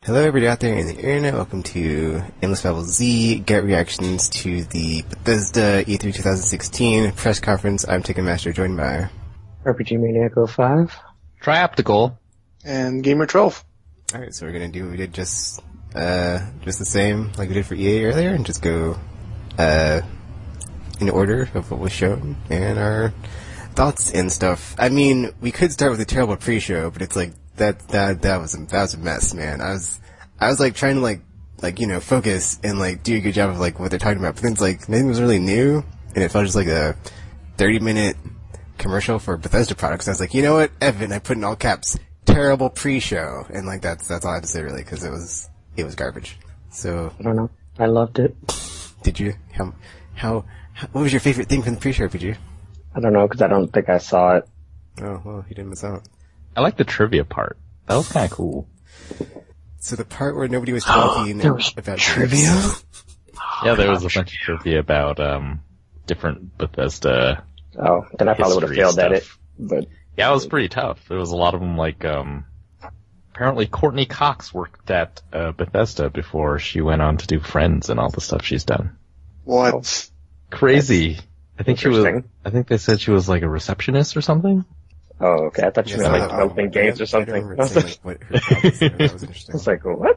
Hello everybody out there in the internet, welcome to Endless Babble Z, get reactions to the Bethesda E3 2016 press conference. I'm Ticketmaster, joined by RPG Maniac 05, Trioptical, and Gamer 12. Alright, so we're gonna do what we did just the same like we did for EA earlier, and just go in order of what was shown and our thoughts and stuff. I mean, we could start with a terrible pre-show, but it's like that was a mess, man. I was like trying to like you know, focus and like do a good job of like what they're talking about, but then it's like nothing was really new, and it felt just like a 30-minute commercial for Bethesda products. I was like, you know what, Evan, I put in all caps, terrible pre-show, and like that's all I have to say really, because it was garbage. So I don't know. I loved it. Did you? How what was your favorite thing from the pre-show, RPG? I don't know, because I don't think I saw it. Oh well, you didn't miss out. I like the trivia part. That was kind of cool. So the part where nobody was talking there was about trivia? Yeah, there was a bunch of trivia about different Bethesda. Oh, then I probably would have failed at it. But yeah, it was pretty tough. There was a lot of them like apparently Courtney Cox worked at Bethesda before she went on to do Friends and all the stuff she's done. What? Crazy. I think she was. Interesting. I think they said she was like a receptionist or something. oh, okay. I thought you meant like developing games or I something. remember seeing, like, what her job was there. That was interesting. It's like, what?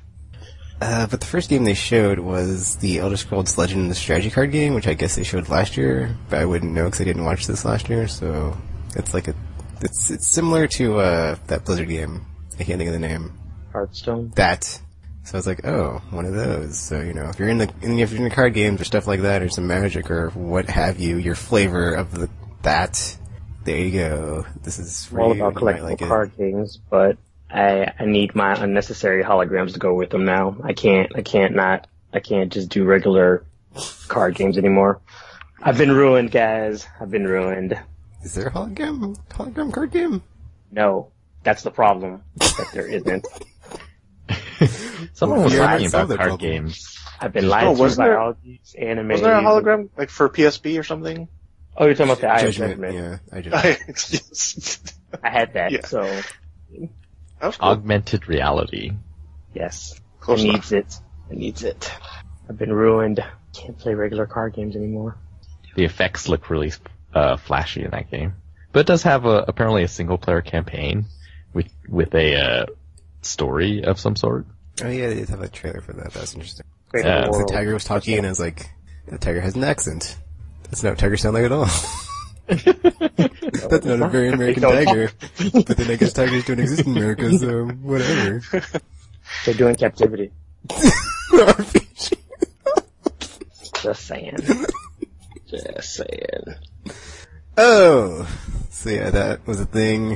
But the first game they showed was the Elder Scrolls Legend, the strategy card game, which I guess they showed last year, but I wouldn't know because I didn't watch this last year. So it's like it's similar to that Blizzard game. I can't think of the name. Hearthstone. That. So I was like, oh, one of those. So you know, if you're in the card games or stuff like that, or some Magic or what have you, your flavor of that. There you go. This is I'm all about collectible card games, but I need my unnecessary holograms to go with them now. I can't just do regular card games anymore. I've been ruined, guys. I've been ruined. Is there a hologram card game? No, that's the problem. That there isn't. Someone was Yeah, talking I saw about that card problem. games. I've been lied to wasn't by there- all these anime. Was there a hologram, like, for PSP or something? Oh, you're talking about the Eye of Judgment. Judgment. Yeah, I just. I had that, Yeah. so That was cool. Augmented reality. yes. Close it enough. needs it. It needs it. I've been ruined. Can't play regular card games anymore. The effects look really flashy in that game, but it does have apparently a single player campaign with a story of some sort. Oh yeah, they did have a trailer for that. That's interesting. Great Yeah. The world. tiger was talking, and I was like, "The tiger has an accent. That's not what tigers sound like at all. That's not a very American They don't tiger." But then I guess tigers don't exist in America, so whatever. They're doing captivity. RPG. Just saying. Just saying. Oh, so yeah, that was a thing.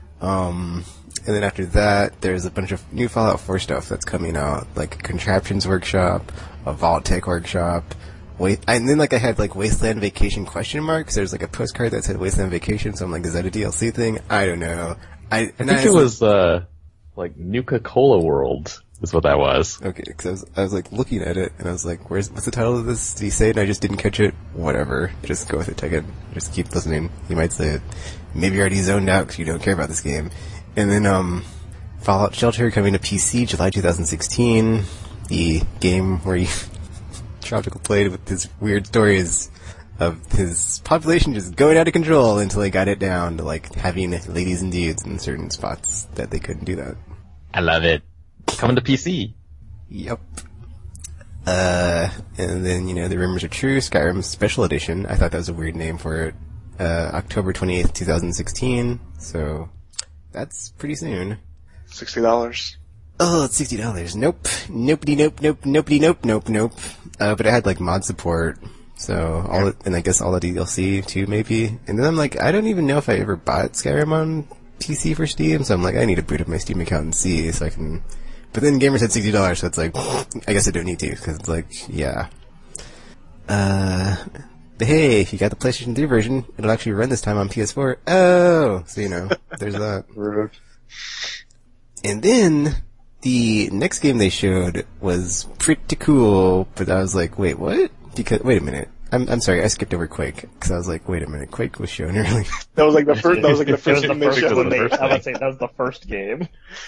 And then after that, there's a bunch of new Fallout 4 stuff that's coming out, like a Contraptions Workshop, a Vault Tech Workshop. And then like I had like Wasteland Vacation question marks. There's like a postcard that said Wasteland Vacation, so I'm like, is that a DLC thing? I don't know. I think it was like Nuka-Cola World is what that was. Okay, because I was like looking at it, and I was like, what's the title of this? Did he say it? And I just didn't catch it. Whatever. Just go with it, Tekken. Just keep listening. You might say it. Maybe you're already zoned out because you don't care about this game. And then, Fallout Shelter coming to PC July 2016. The game where Tropical played with his weird stories of his population just going out of control until they got it down to like having ladies and dudes in certain spots that they couldn't do that. I love it. Coming to PC. Yep. And then, you know, the rumors are true. Skyrim Special Edition. I thought that was a weird name for it. October 28th, 2016. So, that's pretty soon. $60. Oh, it's $60. Nope. Nopey, nope, nope, nopey, nope, nope, nope. But it had like mod support. So, and I guess all the DLC too, maybe. And then I'm like, I don't even know if I ever bought Skyrim on PC for Steam. So I'm like, I need to boot up my Steam account and see so I can. But then Gamer said $60, so it's like, I guess I don't need to, because it's like, yeah. But hey, if you got the PlayStation 3 version, it'll actually run this time on PS4. Oh! So, you know, there's that. Rude. And then, the next game they showed was pretty cool, but I was like, wait, what? Because, wait a minute. I'm sorry, I skipped over Quake, because I was like, wait a minute, Quake was shown early. That was like the first. That was like the It was first the thing they first showed. one. I would say that was the first game.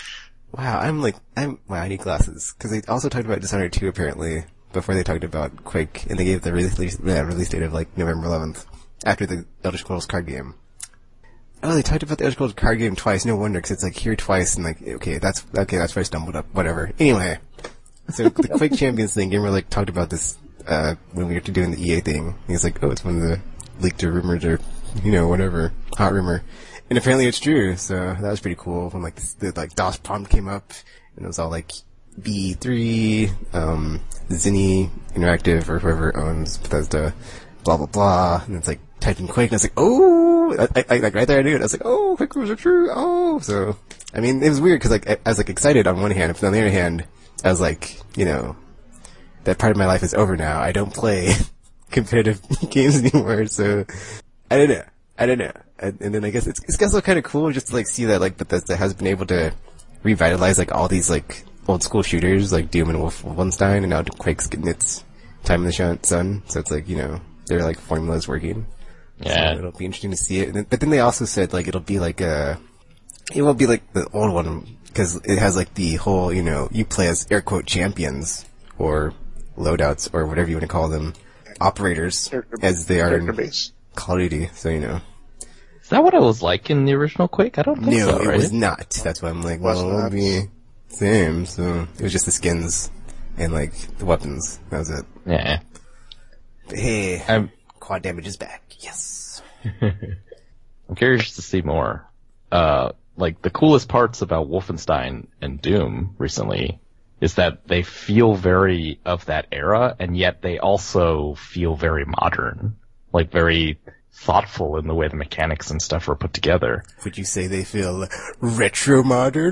Wow, wow, I need glasses. Cause they also talked about Dishonored 2 apparently, before they talked about Quake, and they gave the release date of like November 11th, after the Elder Scrolls card game. Oh, they talked about the Elder Scrolls card game twice, no wonder, cause it's like here twice, and like, okay, that's where I stumbled up, whatever. Anyway. So the Quake Champions thing, Gamer like talked about this, when we were doing the EA thing. He's like, oh, it's one of the leaked or rumored or, whatever, hot rumor. And apparently it's true, so that was pretty cool. When the DOS prompt came up, and it was all like B3, Zinni Interactive or whoever owns Bethesda, blah blah blah, and it's like typed in Quake, and I was like, oh, I like right there I knew it. I was like, oh, Quake rumors are true. Oh, so I mean, it was weird because like I was like excited on one hand, but on the other hand, I was like, that part of my life is over now. I don't play competitive games anymore, so I don't know. And then I guess it's also kind of cool just to like see that like Bethesda has been able to revitalize like all these like old school shooters like Doom and Wolfenstein, and now Quake's getting its time in the sun. So it's like, their like formula's working. Yeah. So it'll be interesting to see it. But then they also said like it won't be like the old one, because it has like the whole, you play as air quote champions or loadouts or whatever you want to call them, operators, as they are in Call of Duty. So Is that what it was like in the original Quake? I don't think so, No, right? it was not. That's why I'm like, well, it'll be same. So it was just the skins and like the weapons. That was it. Yeah. But hey, quad damage is back. Yes. I'm curious to see more. Like the coolest parts about Wolfenstein and Doom recently is that they feel very of that era, and yet they also feel very modern. Like very thoughtful in the way the mechanics and stuff are put together. Would you say they feel retro modern?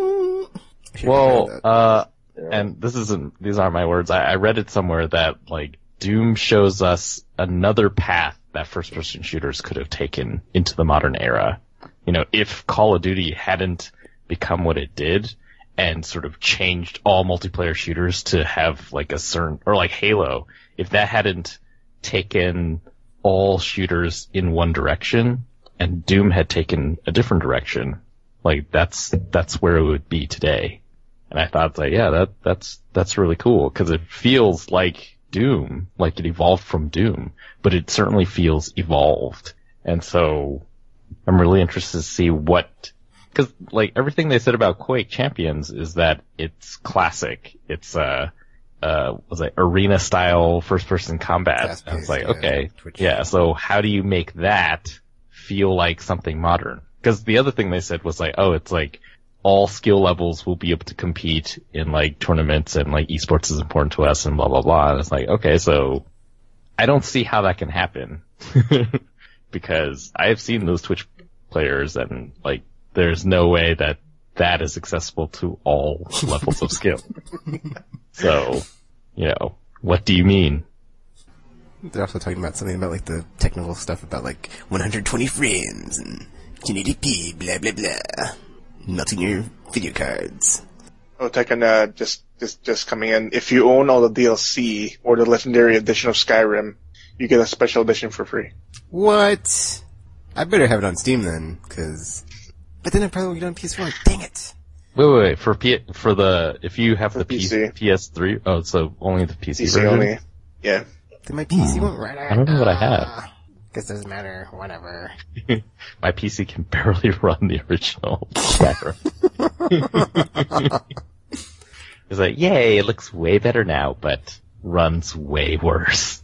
Well, and these aren't my words. I read it somewhere that like Doom shows us another path that first person shooters could have taken into the modern era. If Call of Duty hadn't become what it did and sort of changed all multiplayer shooters to have like a certain, or like Halo, if that hadn't taken all shooters in one direction and Doom had taken a different direction, like that's where it would be today. And I thought like, yeah, that's really cool, because it feels like Doom, like it evolved from Doom, but it certainly feels evolved. And so I'm really interested to see because like everything they said about Quake Champions is that it's classic. It's was it arena style first person combat. I was like, okay, yeah. So how do you make that feel like something modern? Because the other thing they said was like, oh, it's like all skill levels will be able to compete in like tournaments, and like esports is important to us and blah blah blah. And it's like, okay, so I don't see how that can happen. Because I have seen those Twitch players, and like there's no way that is accessible to all levels of skill. So, what do you mean? They're also talking about something about like the technical stuff about like 120 frames and 1080p, blah blah blah, melting your video cards. Oh, Tekken, just coming in. If you own all the DLC or the Legendary Edition of Skyrim, you get a special edition for free. What? I better have it on Steam then, but then I probably won't get it on PS4. Dang it! Wait. If you have the PC. PS3, oh, so only the PC PC version? only. Yeah. Then my PC won't run out. I don't know what I have. Guess doesn't matter. Whatever. My PC can barely run the original Skyrim. It's like, yay, it looks way better now, but runs way worse.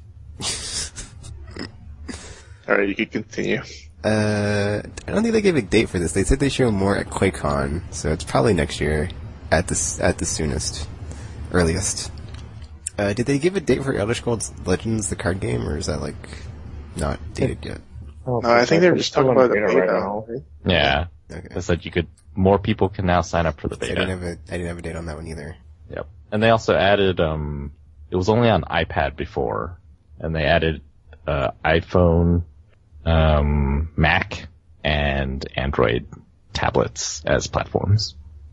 Alright, you can continue. I don't think they gave a date for this. They said they show more at QuakeCon, so it's probably next year at the soonest, earliest. Did they give a date for Elder Scrolls Legends, the card game, or is that like not dated yet? No, I think they're just talking about the beta right now. Yeah. Okay. They said more people can now sign up for the I beta. didn't have a date on that one either. Yep. And they also added, it was only on iPad before, and they added, iPhone, Mac, and Android tablets as platforms.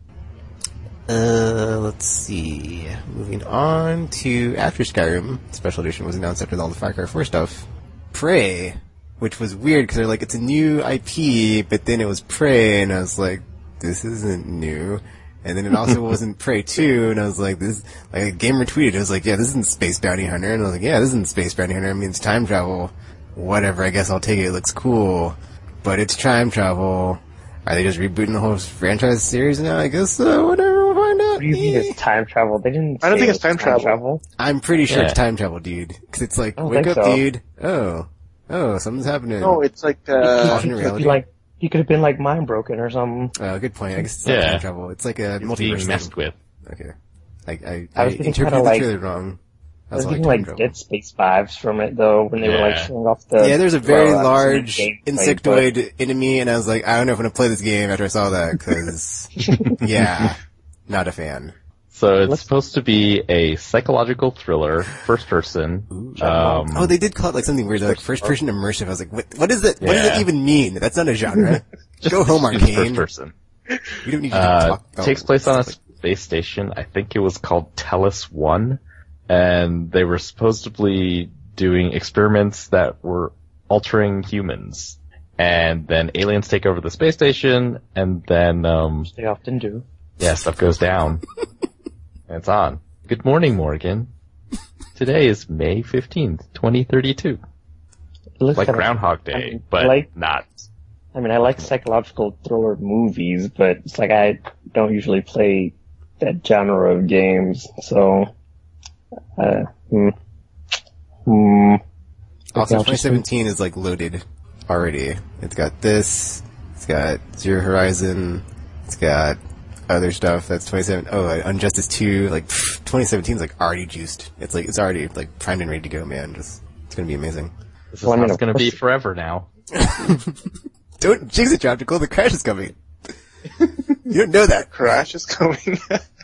Let's see. Moving on to after Skyrim, Special Edition was announced after all the Far Cry 4 stuff. Prey, which was weird because they're like, it's a new IP, but then it was Prey, and I was like, this isn't new. And then it also wasn't Prey 2, and I was like, this, like, a gamer tweeted, it was like, yeah, this isn't Space Bounty Hunter, and I was like, yeah, this isn't Space Bounty Hunter, I mean, it's time travel. Whatever, I guess I'll take it, it looks cool. But it's time travel. Are they just rebooting the whole franchise series now? I guess so, whatever, we'll find out. What do you mean it's time travel? They didn't. I don't say think it it's time was travel. I'm pretty sure Yeah. it's time travel, dude. Cause it's like, I don't wake think up, so. dude. Oh, something's happening. No, it's like Alternate He reality. could be like, he could have been like mind broken or something. Good point. I guess it's not Yeah. time travel. It's like a It's being multiverse messed thing. with. Okay. I I was getting interpreted kinda the like- trailer wrong. I was Also getting time like travel. Dead Space vibes from it though, when they were like Yeah. showing off the. Yeah, there's a very well, large gameplay, insectoid enemy, and I was like, I don't know if I'm gonna play this game after I saw that, cause, yeah, not a fan. So it's supposed to be a psychological thriller, first person. Oh, they did call it like something weird, like first person immersive. I was like, what is it? What does it Yeah. even mean? That's not a genre. Go home, It's first Arcane. person. We don't need you to talk. Takes place on a space station. I think it was called Tellus 1. And they were supposedly doing experiments that were altering humans. And then aliens take over the space station, and then, They often do. yeah, stuff goes down. And it's on. Good morning, Morgan. Today is May 15th, 2032. It looks Like kinda- Groundhog Day, I mean, but like- not. I mean, I like psychological thriller movies, but it's like I don't usually play that genre of games, so. Also, I'll just- 2017 is like loaded already. It's got this. It's got Zero Horizon. It's got other stuff. That's 27. Oh, Injustice 2. Like 2017 is like already juiced. It's like it's already like primed and ready to go, man. Just it's gonna be amazing. This is Well, I how mean, it's of going to be course- forever now. Don't jinx it, Tropical. The crash is coming. You don't know that. Crash is coming.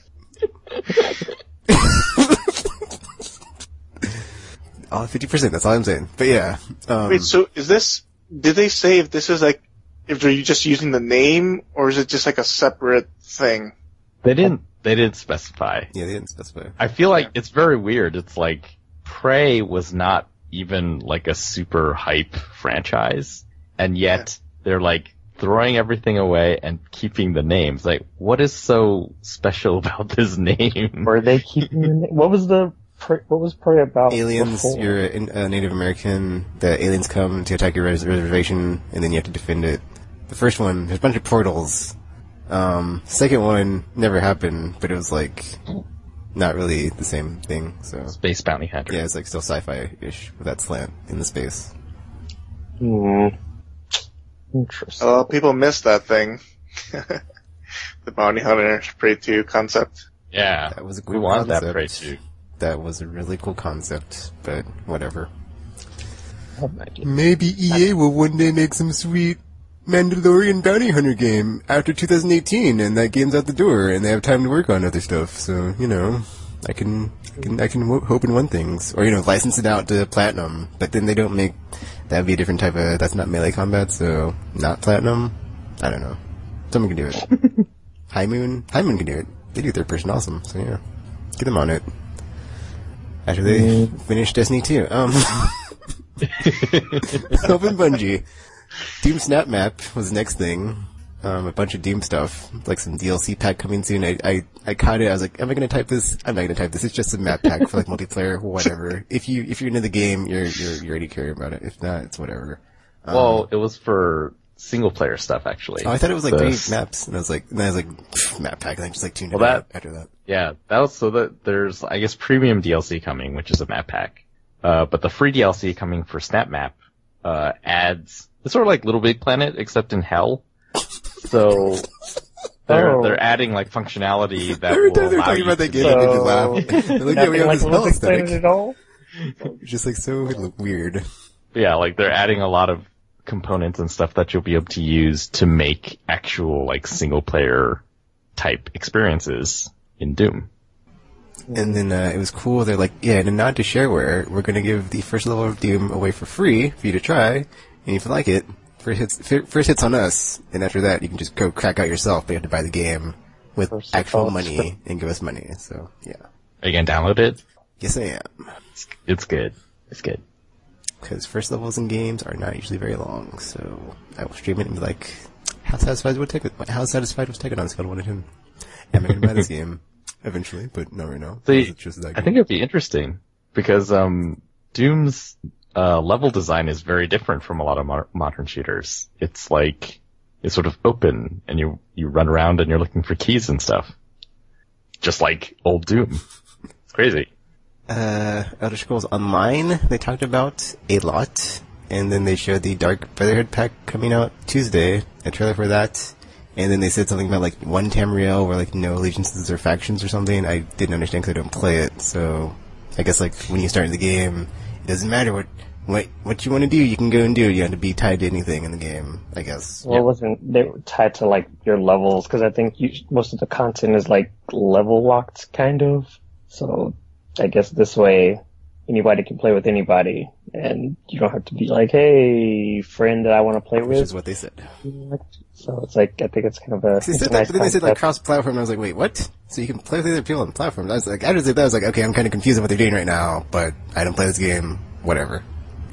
Oh, 50%. That's all I'm saying. But yeah. Wait, so is this? Did they say if this is like if they're just using the name, or is it just like a separate thing? They didn't specify. Yeah, they didn't specify. I feel like it's very weird. It's like Prey was not even like a super hype franchise, and yet they're like throwing everything away and keeping the names. Like, what is so special about this name? Were they keeping the name? What was Prey about? Aliens, before? you're a Native American. The aliens come to attack your reservation, and then you have to defend it. The first one, there's a bunch of portals. Second one never happened, but it was like not really the same thing. So Space Bounty Hunter. yeah, it's like still sci-fi-ish with that slant in the space. Interesting. People miss that thing. The Bounty Hunter Prey 2 concept. Yeah, That was a we cool wanted concept. that Prey too. That was a really cool concept, but whatever. Oh, my God. Maybe EA will one day make some sweet Mandalorian bounty hunter game after 2018, and that game's out the door, and they have time to work on other stuff. So you know, I can hope and want things, or you know, license it out to Platinum. But then they don't make that'd be a different type of. That's not melee combat, so not Platinum. I don't know. Someone can do it. High Moon can do it. They do third person awesome. So yeah, get them on it. After they finish Destiny 2. Open Bungie. Doom Snap Map was the next thing. A bunch of Doom stuff, like some DLC pack coming soon. I caught it. I was like, am I going to type this? I'm not going to type this. It's just a map pack for like multiplayer, whatever. If you're into the game, you're already caring about it. If not, it's whatever. Well, it was for single player stuff actually. Oh, I thought it was like The- 3 maps, and I was like, pfft, map pack, and I just like tuned it Well, out after that. Yeah, that was so that there's, I guess, premium DLC coming, which is a map pack. But the free DLC coming for Snap Map, adds, it's sort of like Little Big Planet, except in hell. So, they're adding like functionality that Every will time they're allow talking you about that to game, do- it made me laugh. They're like, yeah, we Nothing have like this hell Olympic Planet aesthetic. at all? It's just like so weird. Yeah, like they're adding a lot of components and stuff that you'll be able to use to make actual like single player type experiences in Doom. And then it was cool. They're like, yeah, in a nod to shareware, we're going to give the first level of Doom away for free for you to try. And if you like it, first hits on us. And after that, you can just go crack out yourself, but you have to buy the game with First actual hits on us. money and give us money. So, yeah. Are you gonna download it? Yes, I am. It's good. It's good. Because first levels in games are not usually very long. So, I will stream it and be like, how satisfied was Tekken on a scale of 1 to 10? I'm gonna buy this game eventually, but not right now. See, It's just that I game. think it'd be interesting because Doom's level design is very different from a lot of modern shooters. It's like it's sort of open, and you run around and you're looking for keys and stuff, just like old Doom. It's crazy. Elder Scrolls Online, they talked about a lot, and then they showed the Dark Brotherhood pack coming out Tuesday, a trailer for that, and then they said something about like one Tamriel where like no allegiances or factions or something. I didn't understand because I don't play it, so I guess like when you start the game, it doesn't matter what you want to do, you can go and do it. You don't have to be tied to anything in the game, I guess. Well, it wasn't they were tied to like your levels because I think most of the content is like level locked kind of. So I guess this way anybody can play with anybody, and you don't have to be like, hey, friend that I want to play Which with. is what they said. So it's like, I think it's kind of a, They it's said a that, nice but then they said like concept. cross-platform, and I was like, wait, what? So you can play with other people on platforms? I was like, after they said that, I was like, okay, I'm kind of confused on what they're doing right now, but I don't play this game, whatever.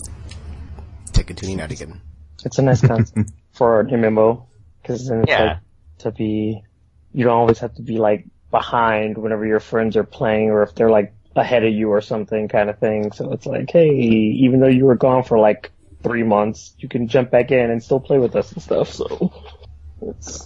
Take it tuning out again. It's a nice concept for an MMO, because then it's like you don't always have to be like behind whenever your friends are playing, or if they're like ahead of you or something kind of thing. So it's like, hey, even though you were gone for like 3 months, you can jump back in and still play with us and stuff. So it's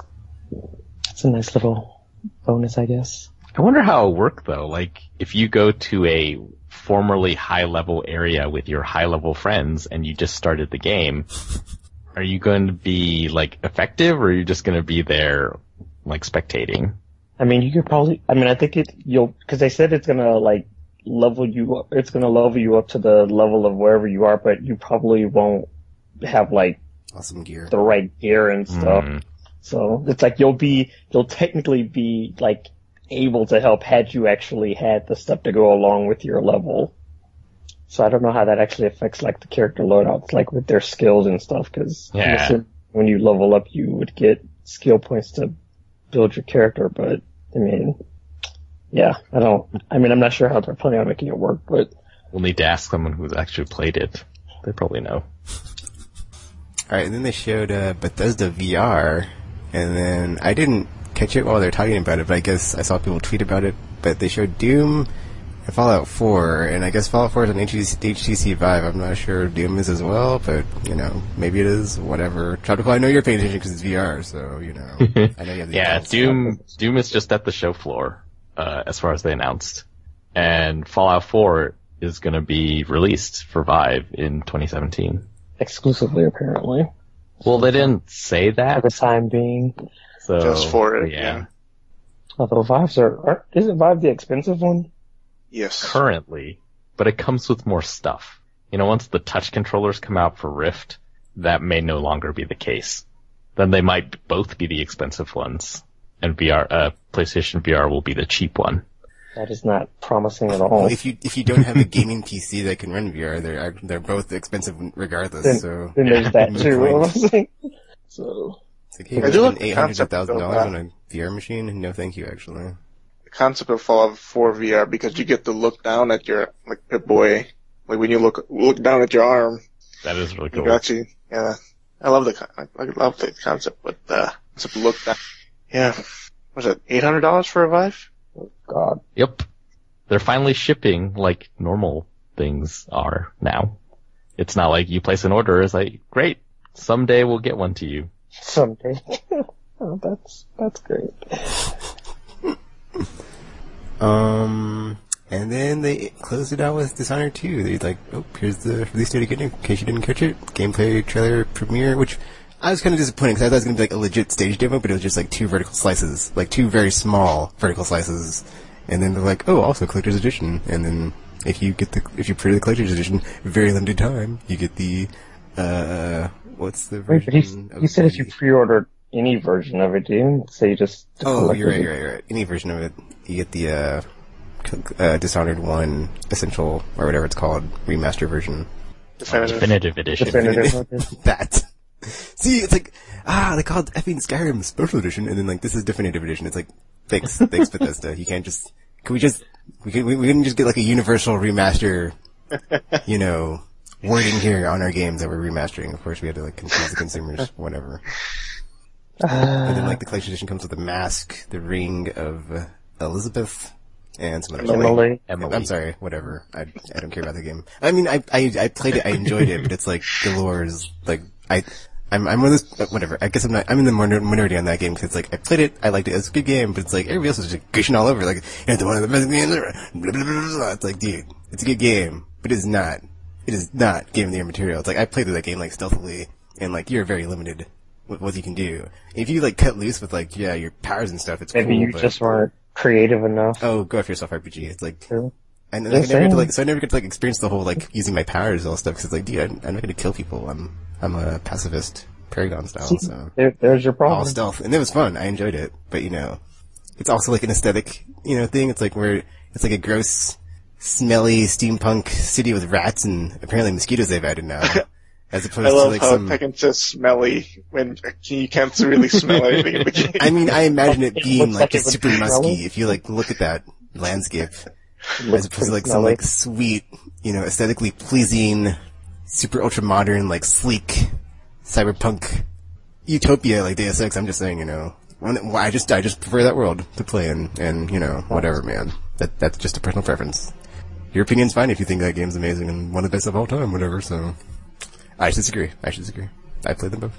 a nice little bonus, I guess. I wonder how it'll work though. Like, if you go to a formerly high-level area with your high-level friends and you just started the game, are you going to be like effective, or are you just going to be there like spectating? I mean, you could probably, I think because they said it's gonna like level you up, it's gonna level you up to the level of wherever you are, but you probably won't have like Awesome gear. the right gear and stuff. So it's like you'll technically be like able to help had you actually had the stuff to go along with your level. So I don't know how that actually affects like the character loadouts, like with their skills and stuff, because when you level up you would get skill points to build your character, but I mean, yeah, I'm not sure how they're planning on making it work, but We'll need to ask someone who's actually played it. They probably know. Alright, and then they showed Bethesda VR, and then I didn't catch it while they're talking about it, but I guess I saw people tweet about it, but they showed Doom and Fallout 4, and I guess Fallout 4 is on HTC Vive. I'm not sure if Doom is as well, but, maybe it is, whatever. Tropical, I know you're paying attention because it's VR, so, I know you have the Yeah, details. Doom is just at the show floor, as far as they announced. And Fallout 4 is gonna be released for Vive in 2017. exclusively apparently. Well, they didn't say For that, the time being. so... Just for it, yeah. Although Vives isn't Vive the expensive one? Yes. Currently, but it comes with more stuff. Once the touch controllers come out for Rift, that may no longer be the case. Then they might both be the expensive ones, and PlayStation VR will be the cheap one. That is not promising at all. Well, if you don't have a gaming PC that can run VR, they're both expensive regardless, so... Then there's that Moot too. point. I was like, so It's like, hey, I do we're like the spending concept $800,000 of on a VR machine? No thank you, actually. The concept of Fallout 4 VR, because you get to look down at your, like, Pip-Boy. Like, when you look down at your arm, That is really you cool. can actually, I love the concept, but, concept of look down. Yeah. Was it $800 for a Vive? God. Yep. They're finally shipping like normal things are now. It's not like you place an order, it's like, great, someday we'll get one to you. Someday. Oh, that's great. And then they closed it out with Dishonored 2. They're like, oh, here's the release date again, in case you didn't catch it. Gameplay trailer premiere, which I was kind of disappointed because I thought it was going to be like a legit stage demo, but it was just like 2 vertical slices, like 2 very small vertical slices. And then they're like, oh, also collector's edition. And then if you pre-order the collector's edition, very limited time, you get the, what's the Wait, version? but he said if you pre-ordered any version of it, didn't say you just... Oh, you're right. Any version of it, you get the, Dishonored 1 Essential, or whatever it's called, remaster version. Definitive edition. Definitive. That. See, it's like, they called effing Skyrim Special Edition, and then like, this is Definitive Edition. It's like, thanks Bethesda. You can't just, we couldn't just get like a universal remaster, wording here on our games that we're remastering. Of course we had to like confuse the consumers, whatever. And then like the collection edition comes with the mask, the ring of Elizabeth, and some other Emily. I'm sorry, whatever. I don't care about the game. I mean, I played it, I enjoyed it, but it's like Galores. Like I'm one of those, whatever. I guess I'm in the minority on that game because it's like I played it, I liked it, it's a good game, but it's like everybody else is just gushing all over, like it's one of the best games ever. Blah, blah, blah, blah. It's like, dude, it's a good game, but it is not Game of the Year material. It's like I played through that game like stealthily, and like you're very limited with what you can do. If you like cut loose with like your powers and stuff, it's Maybe cool. you just weren't creative enough. Oh, go after yourself, RPG. It's like. True. And like, I never get to like experience the whole like using my powers and all stuff because it's like, dude, I'm not gonna kill people. I'm a pacifist, Paragon style. So There's your problem. all stealth, and it was fun. I enjoyed it, but it's also like an aesthetic, thing. It's like where it's like a gross, smelly steampunk city with rats and apparently mosquitoes they've added now, as opposed I love to like how some. Tekken's just smelly when you can't really smell anything in the game. I mean, I imagine it It being looks like like just it super would be musky. smelly. If you like look at that landscape. Looks As opposed to like pretty some smelly. like sweet, aesthetically pleasing, super ultra modern, like sleek, cyberpunk utopia like Deus Ex. I'm just saying, I just prefer that world to play in, and whatever, man. That's just a personal preference. Your opinion's fine if you think that game's amazing and one of the best of all time, whatever. So, I disagree. I played them both.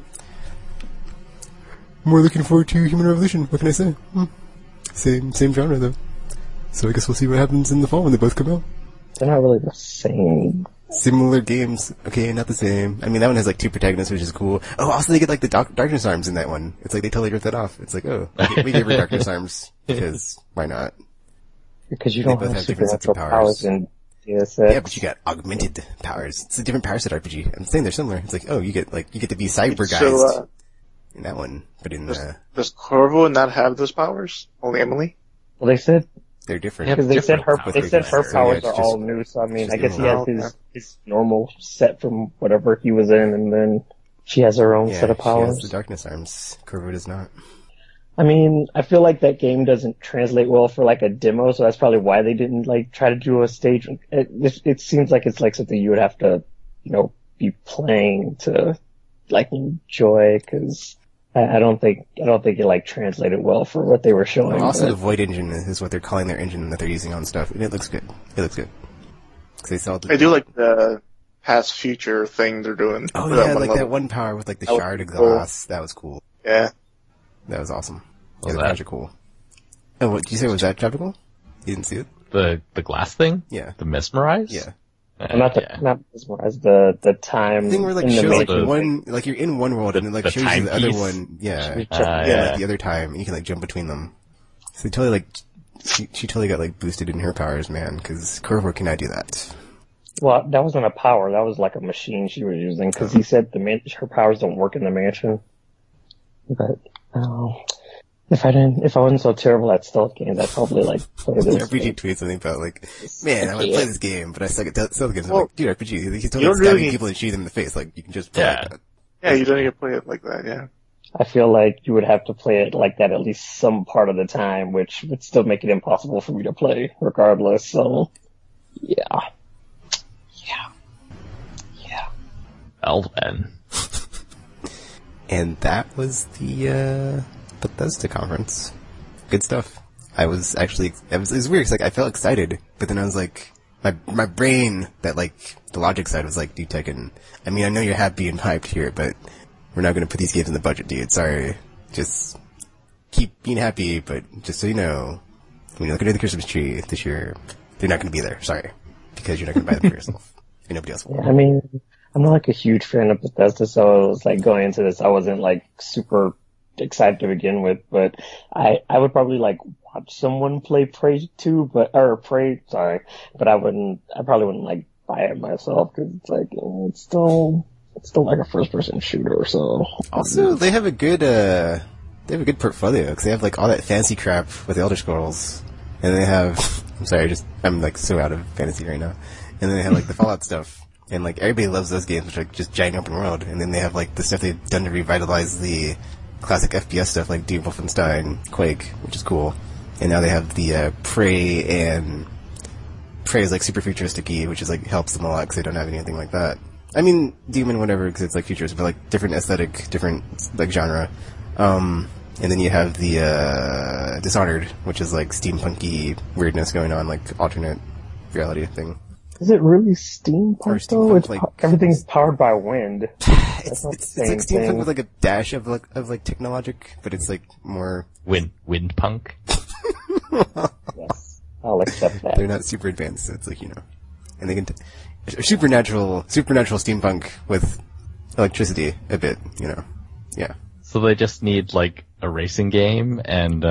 More looking forward to Human Revolution. What can I say? Same genre though. So I guess we'll see what happens in the fall when they both come out. They're not really the same. Similar games. Okay, not the same. I mean, that one has like two protagonists, which is cool. Oh, also they get like the darkness arms in that one. It's like they totally ripped that off. It's like, oh, we gave her darkness arms because why not? Because you don't both have have different sets of supernatural powers in Deus Ex. Yeah, but you got augmented powers. It's a different power set RPG. I'm saying they're similar. It's like, oh, you get to be cyberguised So, in that one, but in does Corvo not have those powers? Only Emily? Well, they said they're different. because they said her powers. they said her So, powers it's are just- all new. So I mean, just I guess he different. has his normal set from whatever he was in, and then she has her own Yeah, set of she has powers. the darkness arms. Corvo does not. I mean, I feel like that game doesn't translate well for like a demo, so that's probably why they didn't like try to do a stage. It seems like it's like something you would have to, be playing to like enjoy, because I don't think it like translated well for what they were showing. Well, also, but- the Void Engine is what they're calling their engine that they're using on stuff, and it looks good. Cause they saw I do like the past future thing they're doing. Oh for yeah, that one like level. that one power with like the That was shard of cool. glass. That was cool. Yeah. That was awesome. What was the that? powers are cool. Oh, what did you say? Was that tropical? You didn't see it? The glass thing? Yeah. The mesmerize? Yeah. not as the time The thing where like in the shows like making. one, like you're in one world and it like the shows you the other timepiece? one. Yeah. yeah. Like the other time, and you can like jump between them. So they totally like, she totally got like boosted in her powers, man, because Corvo cannot do that. Well, that wasn't a power. That was like a machine she was using, because he said her powers don't work in the mansion. But if I wasn't so terrible at stealth games, I'd probably like play this. RPG tweeted something about like, man, I want to play this game, but I suck at stealth games. I'm Well, like, dude, RPG, he's you totally don't stabbing really- people and shooting them in the face. Like, you can just play Yeah. like that. Yeah, you don't need to play it like that, yeah. I feel like you would have to play it like that at least some part of the time, which would still make it impossible for me to play regardless. So, yeah. Well then. And that was the Bethesda conference. Good stuff. It was weird, 'cause, like, I felt excited, but then I was like, my brain, that like, the logic side was like, dude, Tekken, I mean, I know you're happy and hyped here, but we're not gonna put these games in the budget, dude. Sorry. Just keep being happy, but just so you know, when you look under the Christmas tree this year, they're not gonna be there. Sorry. Because you're not gonna buy them for yourself. And nobody else will. I mean, I'm not like a huge fan of Bethesda, so it was like going into this, I wasn't like super excited to begin with, but I would probably like watch someone play Prey 2, but I probably wouldn't like buy it myself, because it's like, it's still like a first person shooter, so. Also, they have a good portfolio, because they have like all that fancy crap with the Elder Scrolls, and they have, I'm like so out of fantasy right now, and then they have like the Fallout stuff, and like everybody loves those games, which are like just giant open world, and then they have like the stuff they've done to revitalize the classic FPS stuff like Doom, Wolfenstein, Quake, which is cool, and now they have the Prey, and Prey is like super futuristic-y, which is like helps them a lot because they don't have anything like that. I mean, Doom and whatever, because it's like futures, but like different aesthetic, different like genre. And then you have the Dishonored, which is like steampunky weirdness going on, like alternate reality thing. Is it really steampunk Or though? steampunk, It's like- everything's powered by wind. It's not the like same steampunk thing. with like a dash of like technologic, but it's like more. Wind punk. Yes, I'll accept that. They're not super advanced, so it's like, and they can supernatural steampunk with electricity a bit, Yeah. So they just need like a racing game and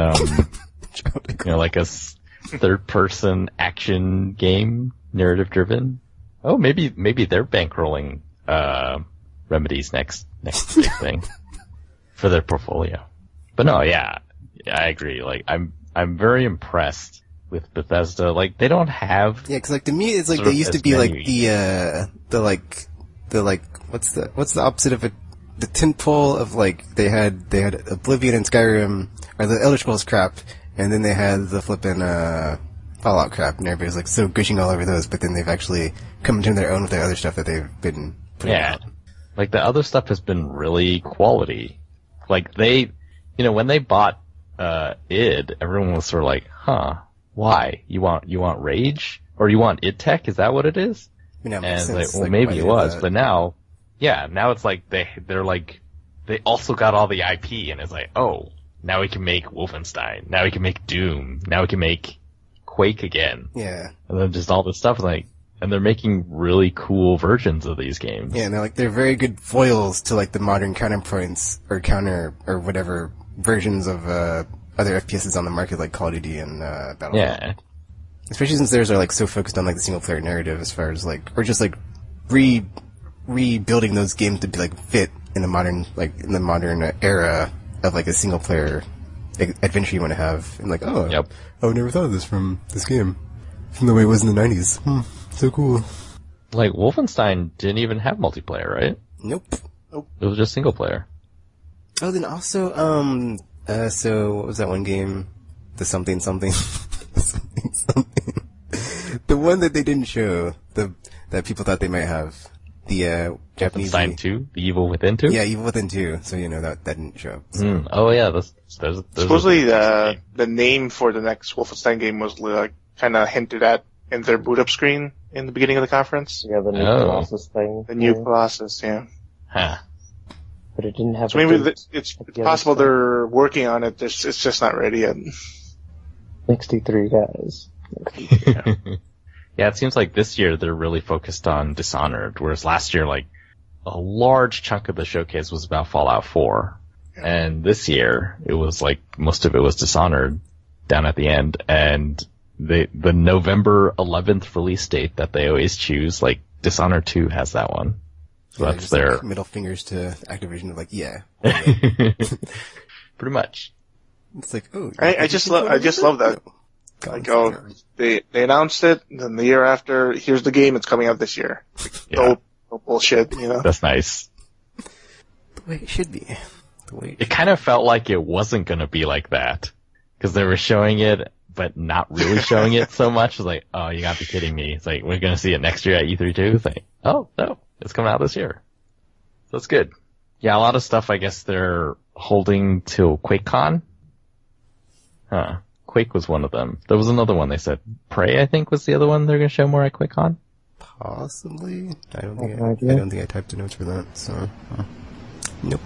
like a third-person action game, narrative-driven. Oh, maybe they're bankrolling Remedy's next big thing for their portfolio. But no, yeah, I agree. Like, I'm very impressed with Bethesda. Like, they don't have. Yeah, 'cause like to me, it's like sort they of used to as be like many- what's the opposite of the tentpole of like they had Oblivion and Skyrim or the Elder Scrolls crap, and then they had the flippin' Fallout crap, and everybody's like so gushing all over those, but then they've actually come into their own with the other stuff that they've been putting out. Like the other stuff has been really quality. Like they, when they bought id, everyone was sort of like, huh, why? You want Rage? Or you want id Tech? Is that what it is? You know, And makes it's like, sense, well, like, maybe why it they was, did but now it's like they're like, they also got all the IP, and it's like, oh, now we can make Wolfenstein, now we can make Doom, now we can make Quake again, Yeah. and then just all this stuff, like, and they're making really cool versions of these games. Yeah, and they're very good foils to like the modern counterpoints or whatever versions of other FPSs on the market like Call of Duty and Battlefield. Yeah. Especially since theirs are like so focused on like the single player narrative as far as like, or just like rebuilding those games to be like fit in the modern era of like a single player adventure you want to have. And like, oh, Yep. I would never thought of this from this game, from the way it was in the 90s. So cool. Like, Wolfenstein didn't even have multiplayer, right? Nope. It was just single player. Oh, then also, so what was that one game? The something. The one that they didn't show, that people thought they might have. The, Japanese. Wolfenstein 2? The Evil Within 2? Yeah, Evil Within 2, so that didn't show up. So. Oh yeah, there's Supposedly the name for the next Wolfenstein game was like kind of hinted at in their boot up screen in the beginning of the conference. Yeah, the new Oh. Colossus thing. The new Yeah. Colossus, yeah. Huh. But it didn't have So a maybe date. it's like the possible other they're working on it. It's just not ready yet. Next E3, guys. Next E3. Yeah, it seems like this year they're really focused on Dishonored, whereas last year, like, a large chunk of the showcase was about Fallout 4. And this year, it was like, most of it was Dishonored down at the end, and the November 11th release date that they always choose, like, Dishonored 2 has that one. So Yeah, that's just, their... like, middle fingers to Activision of like, yeah. Pretty much. It's like, oh. I just love that. Like, oh, they announced it, and then the year after, here's the game, it's coming out this year. Yeah, No bullshit, that's nice. The way it should be. It kind of felt like it wasn't gonna be like that. Cause they were showing it, but not really showing it so much. It's like, oh, you gotta be kidding me. It's like, we're gonna see it next year at E3 too? It's like, oh, no, it's coming out this year. So that's good. Yeah, a lot of stuff I guess they're holding till QuakeCon. Huh. Quake was one of them. There was another one they said. Prey, I think, was the other one they're gonna show more at QuakeCon. Possibly. I don't no idea. think I typed the notes for that, so. Nope.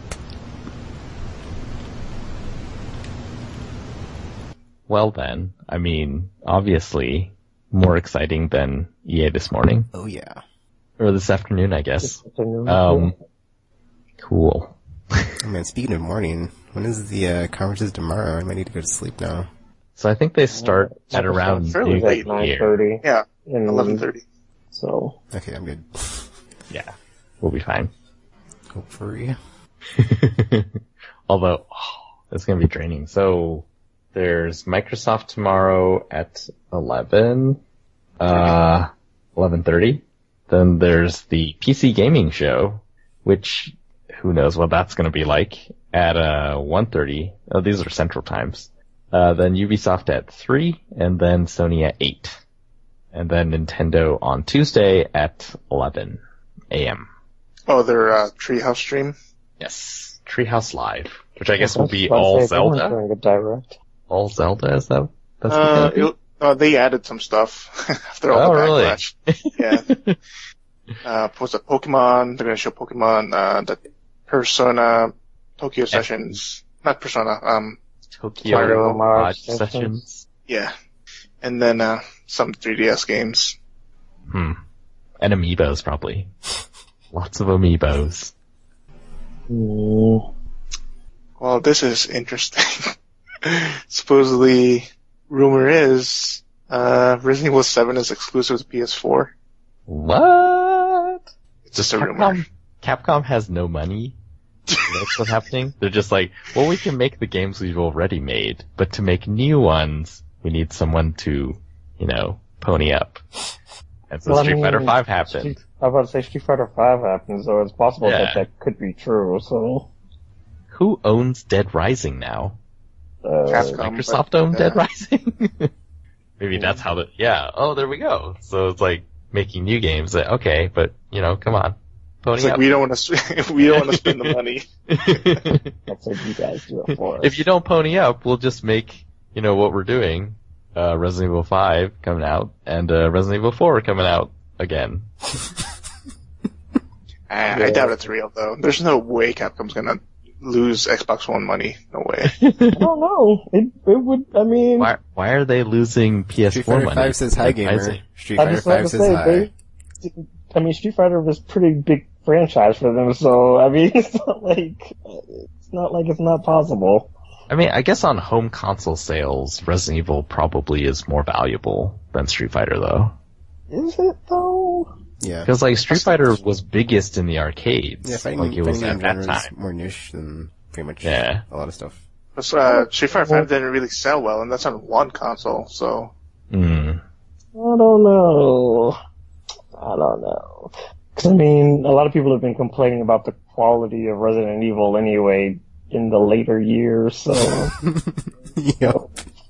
Well then, I mean, obviously, more exciting than EA this morning. Oh yeah. Or this afternoon, I guess. Yeah. Cool. Oh man, speaking of morning, when is the conferences tomorrow? I might need to go to sleep now. So I think they start at around fairly noon late. here. 9:30. Yeah, And 11:30. So, Okay, I'm good. Yeah, we'll be fine. Hopefully. Although, it's gonna be draining. So, there's Microsoft tomorrow at 11:30. Then there's the PC Gaming Show, which, who knows what that's gonna be like, at 1:30. Oh, these are Central Times. Then Ubisoft at 3, and then Sony at 8. And then Nintendo on Tuesday at 11 a.m. Oh, their Treehouse stream. Yes. Treehouse Live. which I guess will be I was all about to say, they weren't Zelda. showing a direct. All Zelda, is that? That's what that They added some stuff after all the backlash. Yeah. Was it Pokemon? They're going to show Pokemon, the Persona, Tokyo Sessions. Not Persona, Tokyo Mario Lodge Sessions. Sessions. yeah. And then, some 3DS games. And amiibos, probably. Lots of amiibos. Mm, Well, this is interesting. Supposedly, rumor is, Resident Evil 7 is exclusive to PS4. What? It's just a rumor. Capcom has no money. That's what's happening. They're just like, well, we can make the games we've already made, but to make new ones, we need someone to, pony up. And so Street Fighter V happened. I was about to say Street Fighter V happened, so it's possible Yeah. that could be true. So Who owns Dead Rising now? Capcom, Microsoft but, owned Dead Rising? Maybe that's how oh, there we go. So it's like making new games. Okay, but, come on. Pony It's like up. we don't want to. We don't want to spend the money. that's what you guys do it for. If you don't pony up, we'll just make, what we're doing. Resident Evil 5 coming out, and Resident Evil 4 coming out again. I doubt it's real though. There's no way Capcom's gonna lose Xbox One money. No way. I don't know. It would. I mean, Why are they losing PS4 Street Fighter money? 5 says hi, Dead gamer. Rising. Street I Fighter just want 5 to says say hi. Street Fighter was a pretty big franchise for them. So I mean, it's not like it's not possible. I mean, I guess on home console sales, Resident Evil probably is more valuable than Street Fighter, though. Is it though? Yeah. Because, Street Fighter was biggest in the arcades. Yeah, fighting, it was fighting at game that genre is time. more niche than pretty much Yeah. a lot of stuff. But, Street Fighter 5 didn't really sell well, and that's on one console. So Mm. I don't know. Because I mean, a lot of people have been complaining about the quality of Resident Evil anyway in the later years. So. Yep.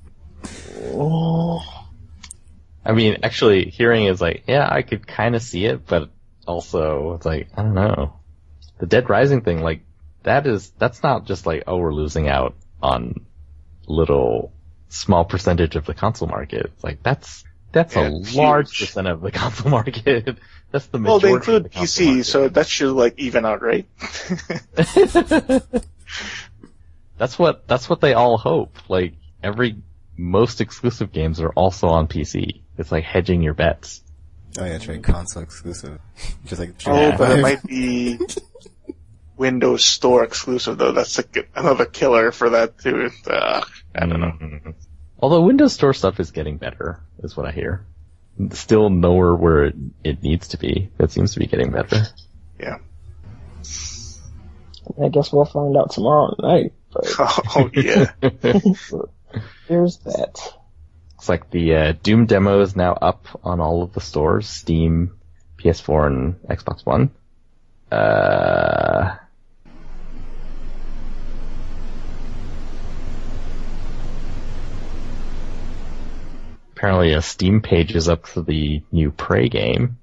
I mean, actually, hearing is yeah, I could kind of see it, but also, it's I don't know. The Dead Rising thing, that's not just oh, we're losing out on little, small percentage of the console market. It's that's a large percent of the console market. That's the majority. well, they of include the console PC, market. so that should even out, right? That's what they all hope. Most exclusive games are also on PC. It's hedging your bets. Oh yeah, that's right. Console exclusive. Just like Street Oh, Fighter but 5. it might be Windows Store exclusive though. That's another killer for that too. I don't know. Mm-hmm. Although Windows Store stuff is getting better, is what I hear. Still nowhere where it needs to be. It seems to be getting better. Yeah. I guess we'll find out tomorrow night. But Oh yeah. there's that. Looks like the Doom demo is now up on all of the stores, Steam, PS4, and Xbox One. Apparently a Steam page is up for the new Prey game.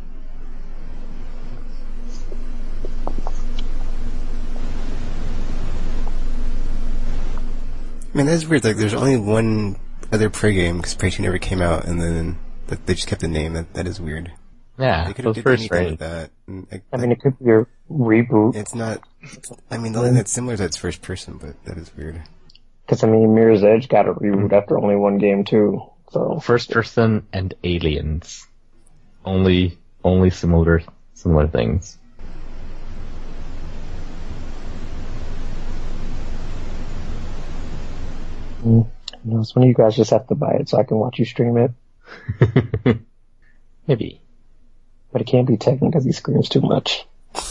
I mean, that's weird. There's only one other Prey game because Prey 2 never came out, and then they just kept the name. That is weird. Yeah, They could those have did first anything Prey. with that. I mean, it could be a reboot. It's not. I mean, the only thing that's similar is that it's first person, but that is weird. Because I mean, Mirror's Edge got a reboot after only one game too. So First person and aliens. Only similar things. it's one of you guys just have to buy it so I can watch you stream it. Maybe. But it can't be Tekken because he screams too much.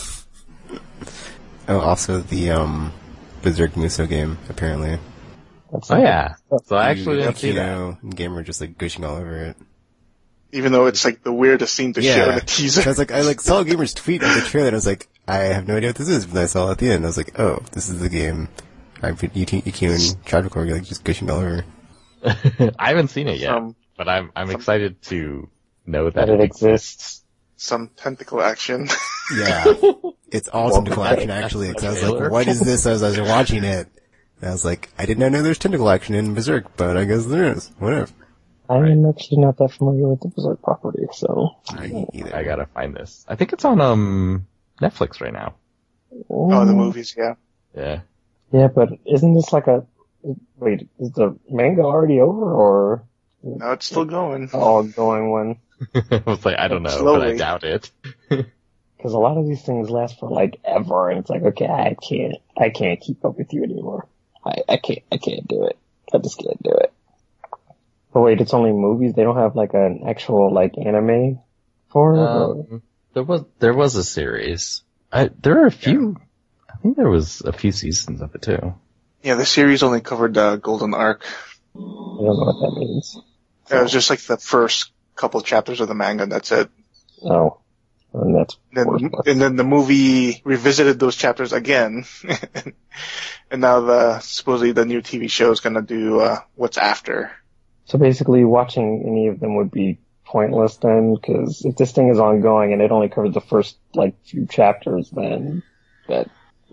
Oh, also the Berserk Muso game apparently. That's Oh yeah. So I actually You, didn't see that. and Gamer just gushing all over it. Even though it's the weirdest scene to show in a teaser. I was I saw Gamer's tweet of the trailer and I was like, I have no idea what this is, but I saw it at the end. I was like, oh, this is the game. EQ and Tribecore are just gushing all over. I haven't seen it yet, but I'm excited to know that it exists. Some tentacle action. Yeah. It's all tentacle action, actually. Because I was like, what is this as I was watching it? And I was like, I did not know there's tentacle action in Berserk, but I guess there is. Whatever. I am actually not that familiar with the Berserk property, so... I gotta find this. I think it's on, Netflix right now. Oh, the movies, yeah. Yeah. Yeah, but isn't this like a... Wait, is the manga already over, or... No, it's still going. Ongoing one. I was like, I don't know, Slowly. but I doubt it. Because a lot of these things last for like ever, and it's like, okay, I can't keep up with you anymore. I can't do it. I just can't do it. But wait, it's only movies? They don't have like an actual like anime for it? There was a series. There are a few, I think there was a few seasons of it too. Yeah, the series only covered the Golden Arc. I don't know what that means. It was just like the first couple chapters of the manga, that's it. Oh. And that's and then the movie revisited those chapters again. And now supposedly the new TV show is gonna do, what's after. So basically watching any of them would be pointless then, because if this thing is ongoing and it only covers the first, like, few chapters, then that...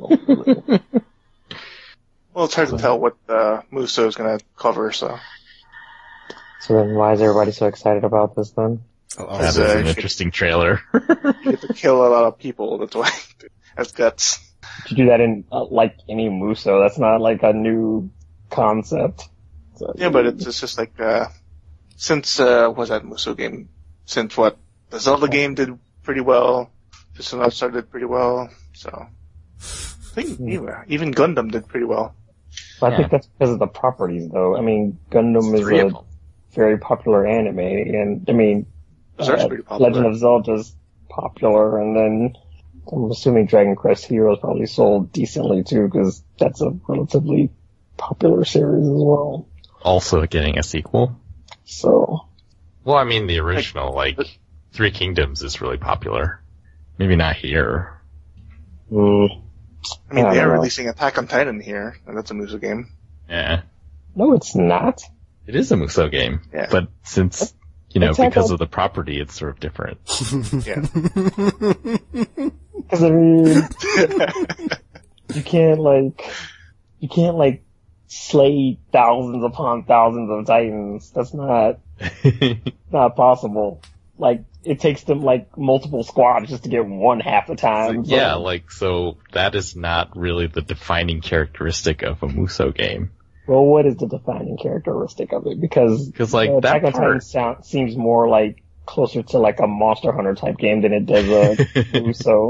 Well, it's hard to tell what, Muso is gonna cover, so. So then why is everybody so excited about this then? That is an interesting trailer. You get to kill a lot of people, that's why. That's guts. You do that in, like, any Muso. That's not, like, a new concept. So, Yeah, but it's just like, since, what was that Muso game? Since what? The Zelda game did pretty well. Persona Star did pretty well, so. I think even Gundam did pretty well. But I think that's because of the properties, though. I mean, Gundam is a very popular anime, and, I mean, Berserk's pretty popular. Legend of Zelda's popular, and then I'm assuming Dragon Quest Heroes probably sold decently too, because that's a relatively popular series as well. Also getting a sequel. So. Well, I mean, the original, like Three Kingdoms is really popular. Maybe not here. I mean, they are releasing Attack on Titan here, and that's a Muso game. Yeah. No, it's not. It is a Muso game. Yeah. But since, because of the property, it's sort of different. Yeah. Because, I mean, you can't slay thousands upon thousands of Titans. That's not possible. Like, it takes them, multiple squads just to get one half the time. So, yeah, so that is not really the defining characteristic of a Muso game. Well, what is the defining characteristic of it? Because Attack on Titan seems more closer to a Monster Hunter type game than it does a Muso.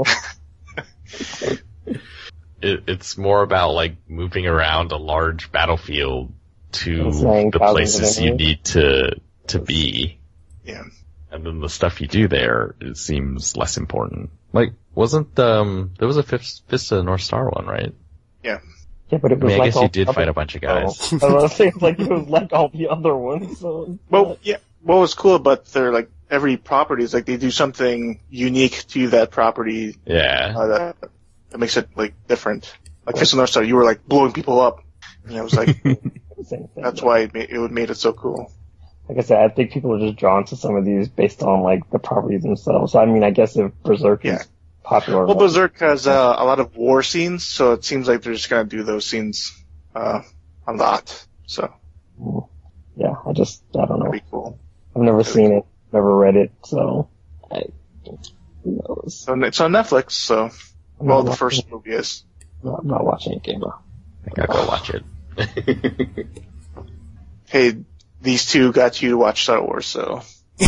It's more about moving around a large battlefield to the places you need to be. Yeah. And then the stuff you do there, it seems less important. Wasn't there was a Fist of the North Star one, right? Yeah. Yeah, but it was I guess you did fight a bunch of guys. I was gonna say, it was like all the other ones. So. Well, yeah. What was cool about their, every property is, they do something unique to that property. Yeah. That makes it, different. Fist of the North Star, you were, blowing people up. And it was that's why it made it so cool. Like I said, I think people are just drawn to some of these based on, the properties themselves. So, I mean, I guess if Berserk is popular. Well, Berserk has a lot of war scenes, so it seems like they're just gonna do those scenes a lot. So. Yeah, I don't know. That'd be cool. I've never seen it, never read it, so who knows. So it's on Netflix, so the first movie is. No, I'm not watching it, Gamer. I think I'll go watch it. Hey, these two got you to watch Star Wars, so.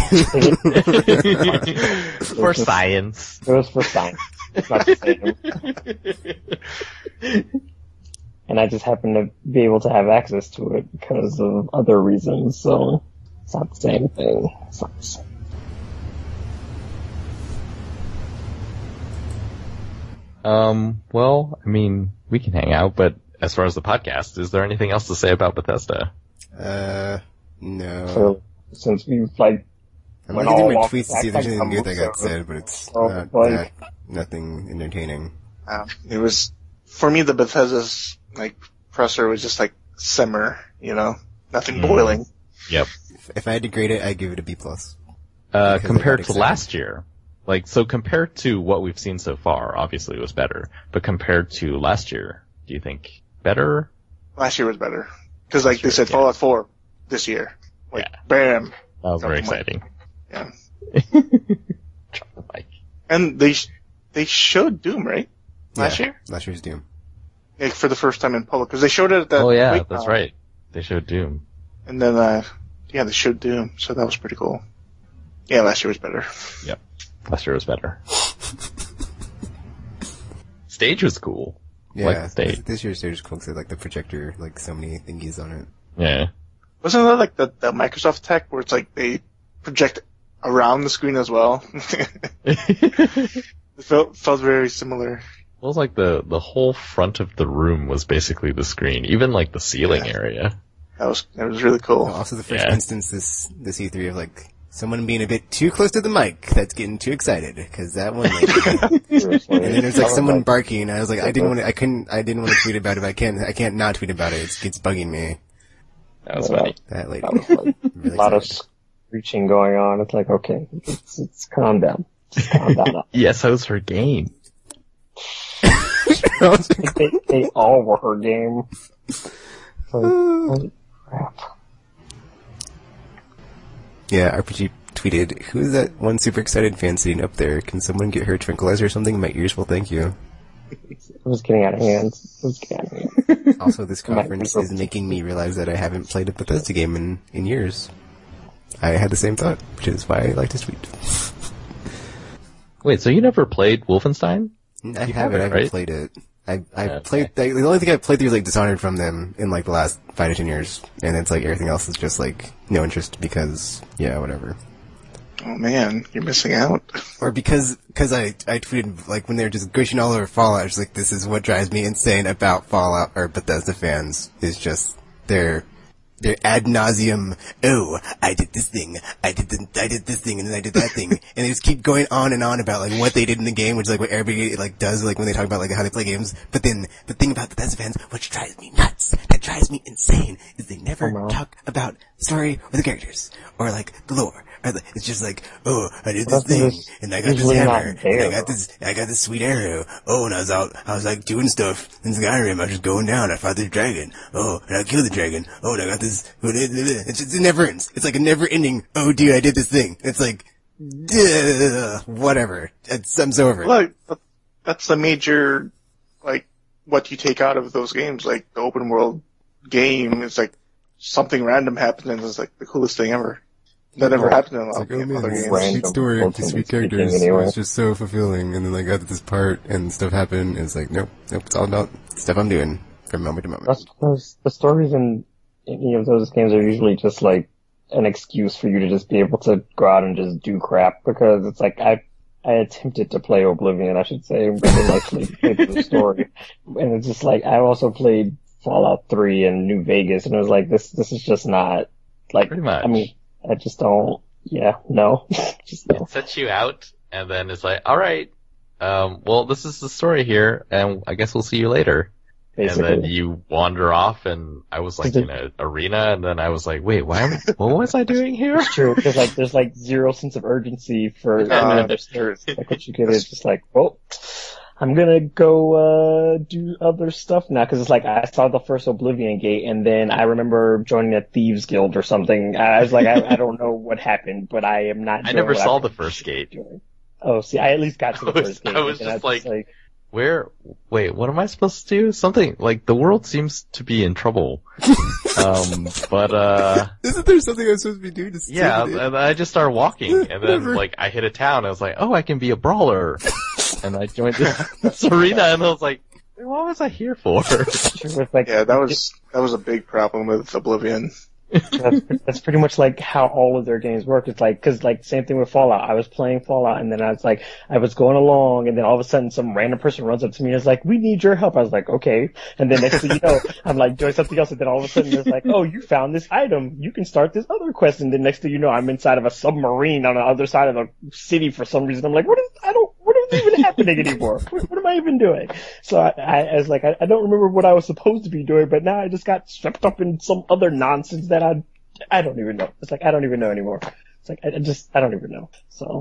For science. It was for science. Not the same. And I just happen to be able to have access to it because of other reasons, so it's not the same thing. It's not the same. Well, I mean, we can hang out, but as far as the podcast, is there anything else to say about Bethesda? No. So, since we've I'm looking through my tweets to see if there's anything new that got said, but it's nothing entertaining. It was, for me, the Bethesda's, presser was just simmer, nothing boiling. Yep. If I had to grade it, I'd give it a B+. Compared to last year, Like, so compared to what we've seen so far, obviously it was better. But compared to last year, do you think better? Last year was better. Because, like they said, Fallout 4 this year. Like, bam. That was very exciting. Yeah. Drop the mic. And they showed Doom, right? Last year? Last year's Doom. Like, for the first time in public. Because they showed it at that. Oh, yeah, that's right. They showed Doom. And then, they showed Doom. So that was pretty cool. Yeah, last year was better. Yep. Last year was better. Stage was cool. Yeah, like the stage. This year's stage was cool because like the projector, like so many thingies on it. Yeah. Wasn't that like the Microsoft tech where it's like they project around the screen as well? It felt very similar. It was like the whole front of the room was basically the screen, even like the ceiling area. That was really cool. Also the first instance this E3 of like someone being a bit too close to the mic that's getting too excited because that one lady. And then there's like someone barking. I was like, I didn't want to tweet about it, but I can't not tweet about it. It's bugging me. That was funny. That lady. That was like really a lot of excited. screeching going on. It's like, okay, it's calm down. Just calm down. Yes, that was her game. they all were her game. Holy crap. Yeah, RPG tweeted, who's that one super excited fan sitting up there? Can someone get her a tranquilizer or something? My ears will thank you. It was getting out of hand. Also, this conference is making me realize that I haven't played a Bethesda game in years. I had the same thought, which is why I like to tweet. Wait, so you never played Wolfenstein? I haven't played it. I played, the only thing I played through is like Dishonored from them in like the last 5 to 10 years. And it's like everything else is just like no interest because, whatever. Oh man, you're missing out. Or because I tweeted like when they were just gushing all over Fallout, it's like this is what drives me insane about Fallout or Bethesda fans is just their ad nauseum. Oh, I did this thing. I did this thing, and then I did that thing, and they just keep going on and on about like what they did in the game, which is like what everybody like does like when they talk about like how they play games. But then the thing about Bethesda fans, which drives me nuts, that drives me insane, is they never talk about story or the characters or like the lore. It's just like, oh, I did this thing, and I got this hammer, and I got this sweet arrow. Oh, and I was like doing stuff in Skyrim. I was just going down. I fought the dragon. Oh, and I killed the dragon. Oh, and I got this. It's just, it never ends. It's like a never ending. Oh, dude, I did this thing. It's like, whatever. I'm so over it. Like, that's the major, like, what you take out of those games. Like the open world game, it's like something random happens, and it's like the coolest thing ever. That never happened in a lot of other games. Sweet story with these sweet characters. Anyway. It's just so fulfilling. And then I got to this part and stuff happened. And it's like, nope. It's all about stuff I'm doing from moment to moment. The stories in any of those games are usually just like an excuse for you to just be able to go out and just do crap because it's like I attempted to play Oblivion, I should say, but then actually played the story. And it's just like, I also played Fallout 3 and New Vegas and it was like, this is just not like, pretty much. I mean, I just don't, no. Just no. It sets you out, and then it's like, alright, well, this is the story here, and I guess we'll see you later. Basically. And then you wander off, and I was like in an arena, and then I was like, wait, what was I doing here? It's true, there's like zero sense of urgency for other stories. Like what you get is just like, well, I'm gonna go do other stuff now, because it's like I saw the first Oblivion Gate, and then I remember joining a Thieves Guild or something. I was like, I don't know what happened, but I am not. I never saw the first gate. Oh, see, I at least got to the first gate. I was just like, wait, what am I supposed to do? Something, like, the world seems to be in trouble. But isn't there something I'm supposed to be doing? And I just started walking, and then, like, I hit a town, I was like, oh, I can be a brawler. And I joined this arena, and I was like, what was I here for? Yeah, that was a big problem with Oblivion. That's pretty much like how all of their games work. It's like, cause like same thing with Fallout. I was playing Fallout and then I was going along and then all of a sudden some random person runs up to me and is like, we need your help. I was like, okay. And then next thing you know, I'm like doing something else and then all of a sudden it's like, oh, you found this item. You can start this other quest. And then next thing you know, I'm inside of a submarine on the other side of the city for some reason. I'm like, what is even happening anymore? What am I even doing? So I was like, I don't remember what I was supposed to be doing, but now I just got swept up in some other nonsense that I don't even know. It's like, I don't even know anymore. It's like, I don't even know. So.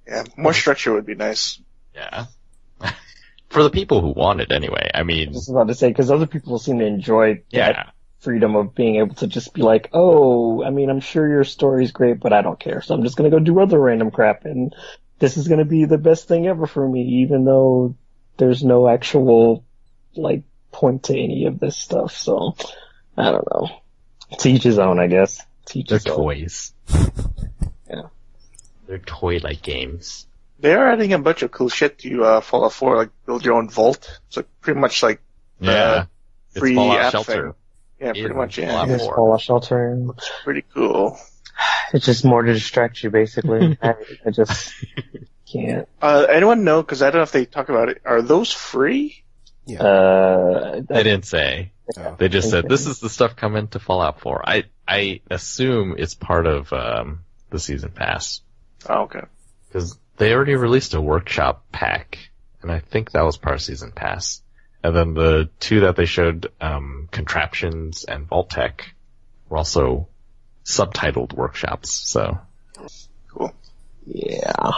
Yeah, more structure would be nice. Yeah. For the people who want it anyway. I mean... I was about to say, because other people seem to enjoy Yeah. that freedom of being able to just be like, oh, I mean, I'm sure your story's great, but I don't care, so I'm just gonna go do other random crap, and this is gonna be the best thing ever for me, even though there's no actual, like, point to any of this stuff, so, I don't know. To each his own, I guess. They're toys. Yeah. They're toy-like games. They are adding a bunch of cool shit to Fallout 4, like build your own vault. It's like pretty much like free it's Fallout app Shelter. thing. Yeah, pretty much. Yeah, Fallout It's 4. Fallout Shelter. looks pretty cool. It's just more to distract you, basically. I just can't. Anyone know? Because I don't know if they talk about it. Are those free? Yeah. They didn't say. Oh. They just said, this is the stuff coming to Fallout 4. I assume it's part of the Season Pass. Oh, okay. Because they already released a workshop pack, and I think that was part of Season Pass. And then the two that they showed, Contraptions and Vault-Tec, were also subtitled workshops, so. Cool. Yeah.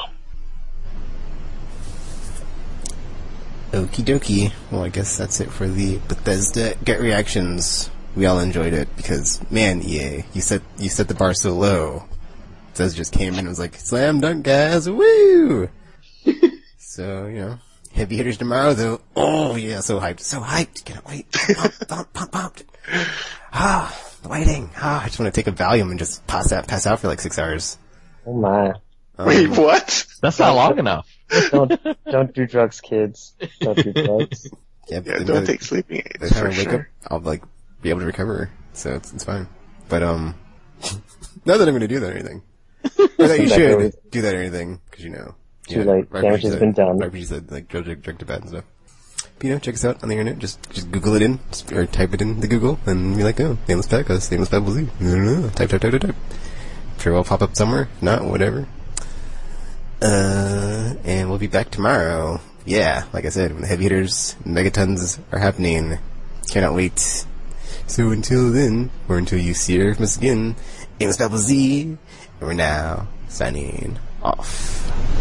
Okie dokie. Well, I guess that's it for the Bethesda Get Reactions. We all enjoyed it because, man, EA, you set the bar so low. Bethesda just came in and was like, slam dunk, guys, woo! So, you know, heavy hitters tomorrow, though. Oh, yeah, so hyped. Can't wait. Pumped. The waiting. I just want to take a Valium and just pass out for like 6 hours. Oh my. Wait, what? That's not long enough. Don't do drugs, kids. Don't do drugs. Yeah, don't take sleeping aids. By the time For I wake sure. up, I'll like be able to recover, so it's fine. But not that I'm going to do that or anything. Or that you should do that or anything, because you know. Too late. Damage has been done. RPG said like drug to bad and stuff. But you know, check us out on the internet. Just Google it in, or type it in the Google, and be like, oh, Nameless Podcast, Nameless Pebble Z. I don't know. Type. Sure, will pop up somewhere. If not, whatever. And we'll be back tomorrow. Yeah, like I said, when the heavy hitters, megatons are happening. Cannot wait. So until then, or until you see her from us again, Nameless Pebble Z, and we're now signing off.